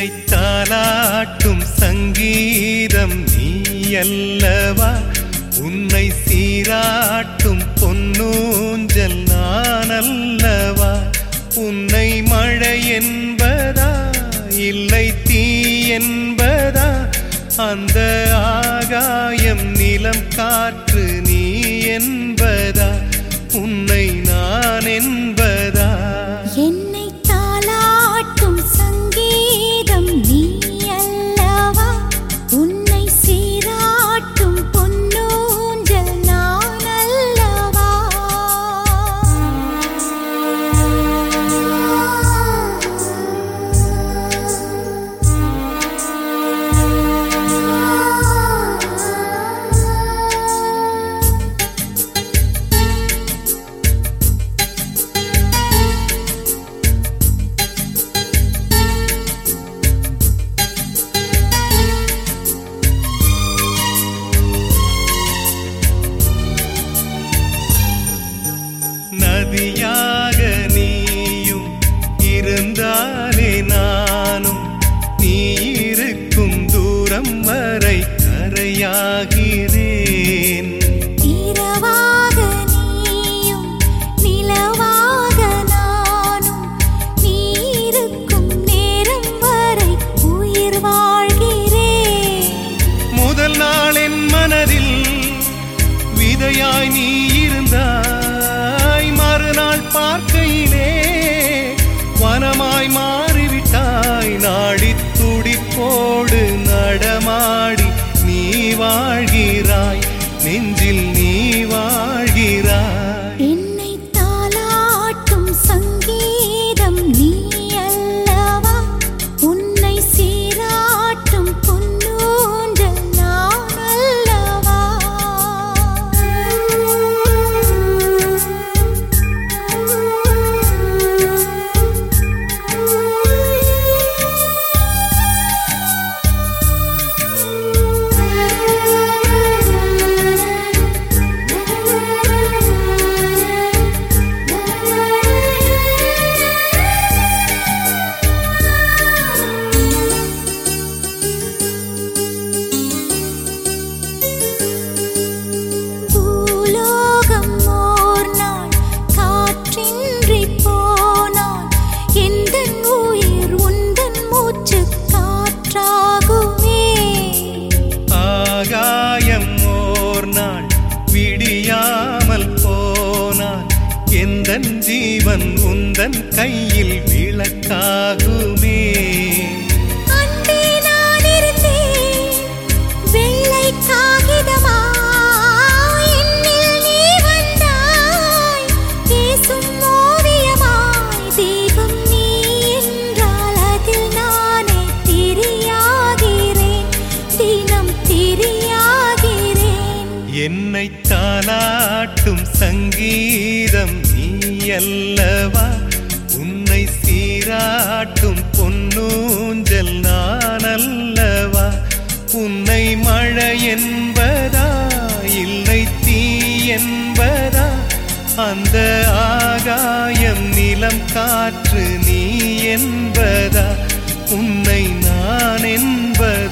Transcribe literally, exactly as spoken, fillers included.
தாலாட்டும் சங்கீதம் நீ அல்லவா, உன்னை சீராட்டும் பொன்னூஞ்சல் நான் அல்லவா. உன்னை மழை என்பதா இல்லை தீ என்பதா, அந்த ஆகாயம் நிலம் காற்று நீ என்பதா, உன்னை நான் என்பதா. என்னை தாலாட்டும் சங்கீதம் நீ அல்லவா, உன்னை சீராட்டும் பொன்னூஞ்சல் நான் அல்லவா. நதியாக நீயும் இருந்தாலே நானும், நீ இருக்கும் தூரம் வரை கரையாகிறேன். இரவாக நீயும் நிலவாக நானும், நீ இருக்கும் நேரம் வரை உயிர் வாழ்கிறேன். முதல் நாள் என் மனதில் விதையாய் நீ இருந்தாய், மறுநாள் பார்க்கையிலே வனமாய் மாறிவிட்டாய். நாடி துடிப்போடு நடமாடி நீ வாழ்கிறாய், நெஞ்சில் நீ வாழ்கிறாய். என்னை தாலாட்டும் சங்கீதம் நீ அல்லவா, உன்னை சீராட்டும் பொன்னூஞ்சல் நான் அல்லவா. பூலோகம் ஓர் நாள் காற்றின்றி போனால், எந்தன் உயிர் உந்தன் மூச்சு காற்றாகுமே. ஆகாயம் ஓர் நாள் விடியாமல் போனால், எந்தன் ஜீவன் உந்தன் கையில் விளக்காகுமே. அன்பே நான் இருந்தேன் வெள்ளை காகிதமாய், என்னில் நீ வந்தாய் பேசும் ஓவியமாய். தீபம் நீ என்றால் அதில் நானே திரியாகிறேன், தினம் திரியாகிறேன். என்னை தாலாட்டும் சங்கீதம் நீ அல்லவா, உன்னை சீராட்டும் பொன்னூஞ்சல் நான் அல்லவா. உன்னை மழை என்பதா இல்லை தீ என்பதா, அந்த ஆகாயம் நிலம் காற்று நீ என்பதா, உன்னை நான் என்பதா.